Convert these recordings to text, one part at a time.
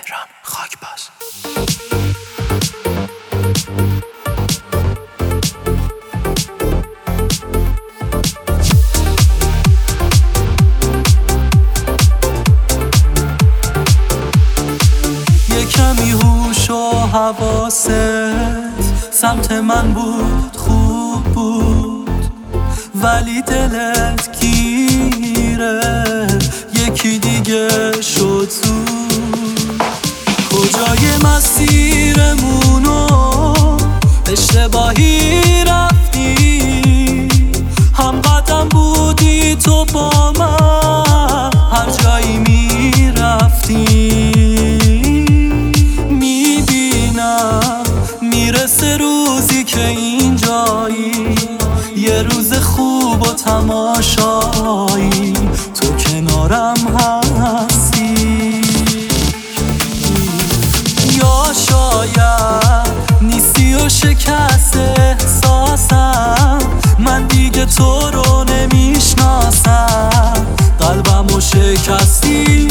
تهران خاک باز. یه کمی هوش و حواست سمت من بود، خوب بود، ولی دلت گیره یکی دیگه شد زود. کجای مسیرمونو اشتباهی رفتی، هم قدم بودی تو با من هر جایی میرفتی. میبینم میرسه روزی که اینجایی، یه روز خوب و تماشایی تو کنارم هستی. یا شاید نیستی و شکست احساسم، من دیگه تو رو نمیشناسم، قلبمو شکستی.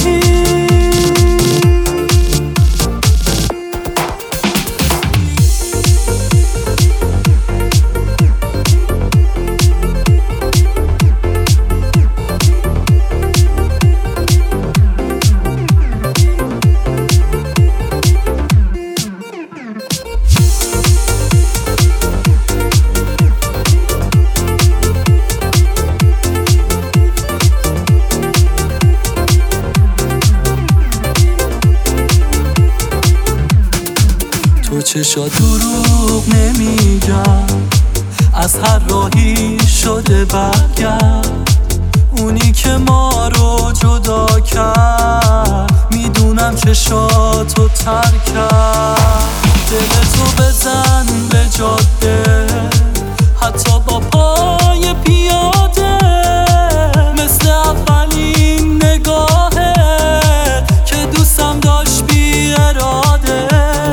تو چشا دروغ نمیگم، از هر راهی شده برگرد. اونی که ما رو جدا کرد میدونم چشاتو تر کرد. دلتو بزن به جاده حتی با پای پیاده، مثل اولین نگاهه که دوستم داشت بی اراده.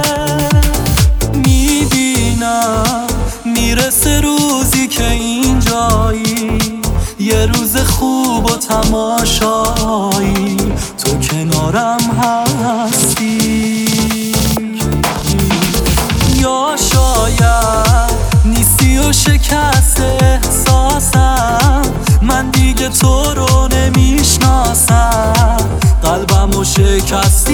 میرسه روزی که اینجایی، یه روز خوب و تماشایی تو کنارم هستی. یا شاید نیستی و شکست احساسم، من دیگه تو رو نمیشناسم، قلبمو شکست.